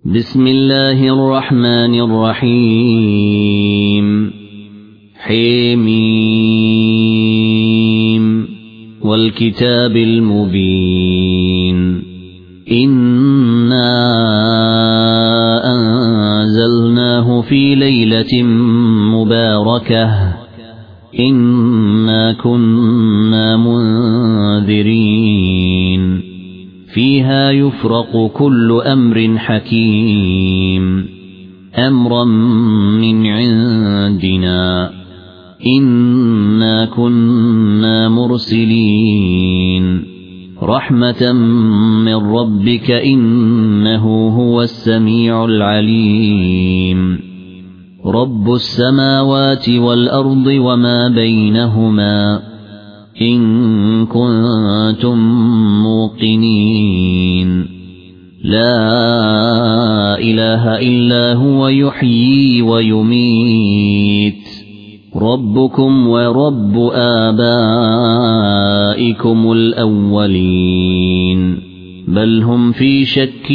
بسم الله الرحمن الرحيم حميم والكتاب المبين إنا أنزلناه في ليلة مباركة إنا كنا منذرين فيها يفرق كل أمر حكيم أمرا من عندنا إنا كنا مرسلين رحمة من ربك إنه هو السميع العليم رب السماوات والأرض وما بينهما إن كنتم موقنين لا إله إلا هو يحيي ويميت ربكم ورب آبائكم الأولين بل هم في شك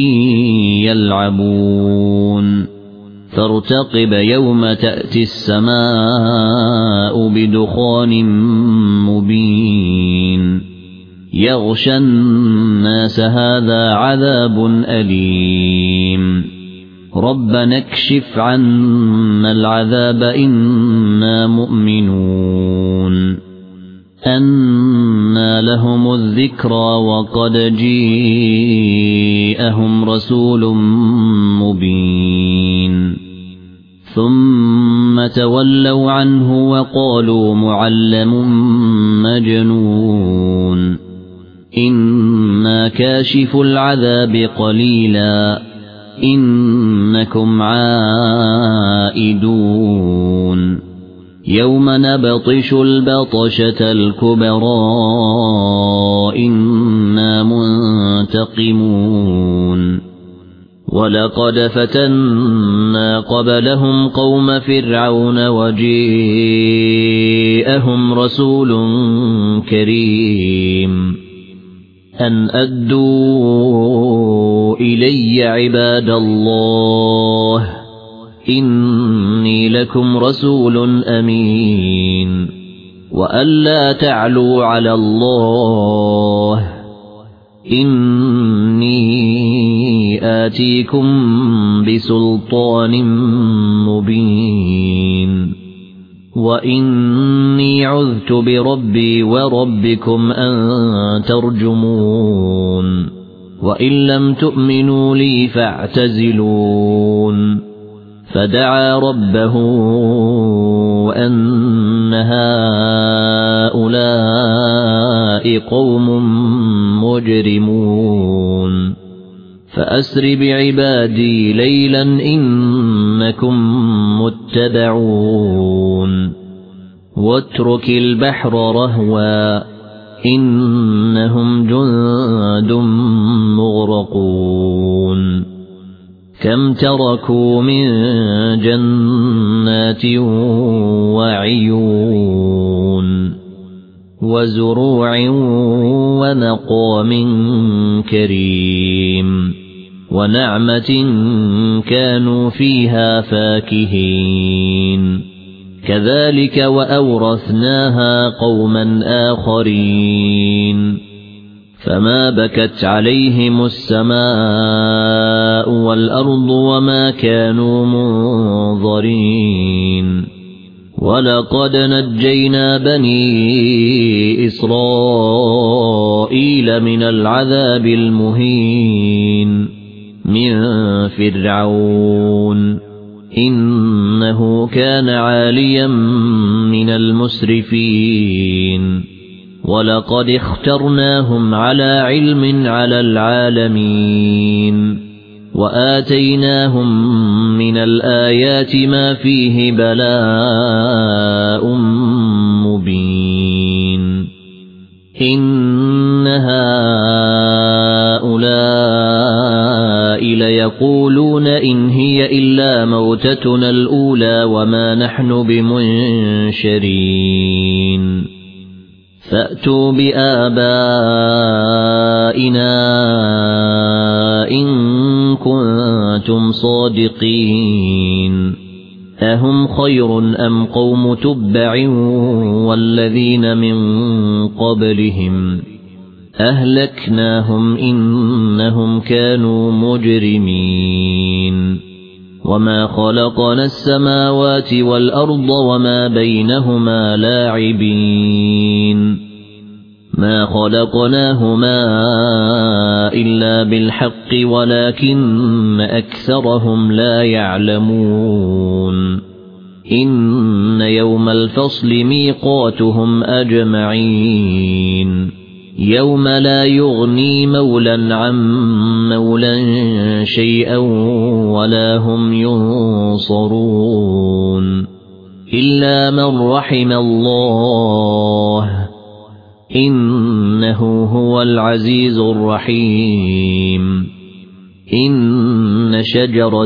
يلعبون فارتقب يوم تأتي السماء بدخان مبين يغشى الناس هذا عذاب أليم ربنا اكشف عنا العذاب إنا مؤمنون أنى لهم الذكرى وقد جيءهم رسول مبين ثم تولوا عنه وقالوا معلم مجنون إنا كاشف العذاب قليلا إنكم عائدون يوم نبطش البطشة الكبرى إنا منتقمون ولقد فتنا قبلهم قوم فرعون وجيءهم رسول كريم أن أدوا إلي عباد الله إني لكم رسول أمين وألا تعلوا على الله إني آتيكم بسلطان مبين وإني عذت بربي وربكم أن ترجمون وإن لم تؤمنوا لي فاعتزلون فدعا ربه أن هؤلاء قوم مجرمون فأسر بعبادي ليلا إنكم متبعون واترك البحر رهوا إنهم جند مغرقون كم تركوا من جنات وعيون وزروع ونقام كريم ونعمة كانوا فيها فاكهين كذلك وأورثناها قوما آخرين فما بكت عليهم السماء والأرض وما كانوا منظرين ولقد نجينا بني إسرائيل من العذاب المهين من فرعون إنه كان عاليا من المسرفين ولقد اخترناهم على علم على العالمين وآتيناهم من الآيات ما فيه بلاء مبين إن هؤلاء ليقولون إن هي إلا موتتنا الأولى وما نحن بمنشرين فأتوا بآبائنا إن كنتم صادقين أهم خير أم قوم تبع والذين من قبلهم أهلكناهم إنهم كانوا مجرمين وما خلقنا السماوات والأرض وما بينهما لاعبين ما خلقناهما إلا بالحق ولكن أكثرهم لا يعلمون إن يوم الفصل ميقاتهم أجمعين يوم لا يغني مولا عن مولا شيئا ولا هم ينصرون إلا من رحم الله إنه هو العزيز الرحيم إن شجرة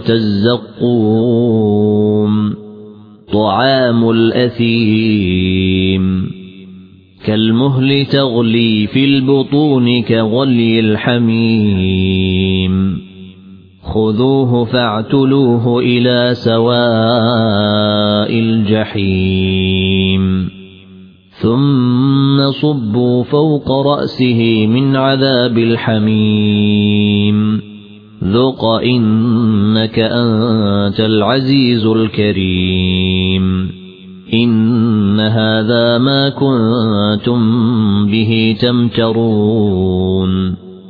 الزقوم طعام الأثيم كالمهل تغلي في البطون كغلي الحميم خذوه فاعتلوه إلى سواء الجحيم ثم صبوا فوق رأسه من عذاب الحميم ذق إنك أنت العزيز الكريم إن هذا ما كنتم به تمترون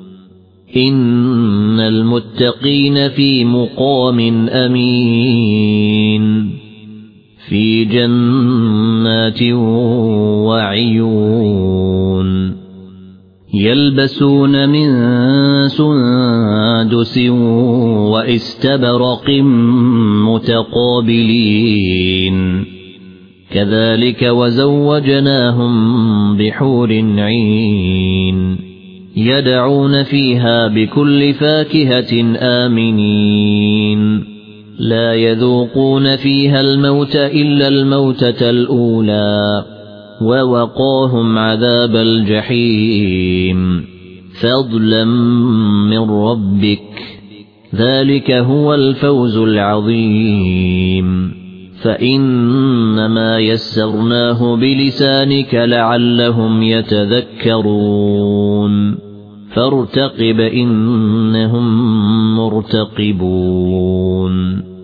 إن المتقين في مقام أمين في جنات وعيون يلبسون من سندس واستبرق متقابلين كذلك وزوجناهم بحور عين يدعون فيها بكل فاكهة آمنين لا يذوقون فيها الموت إلا الموتة الأولى ووقاهم عذاب الجحيم فضلا من ربك ذلك هو الفوز العظيم فإنما يسرناه بلسانك لعلهم يتذكرون فارتقب إنهم مرتقبون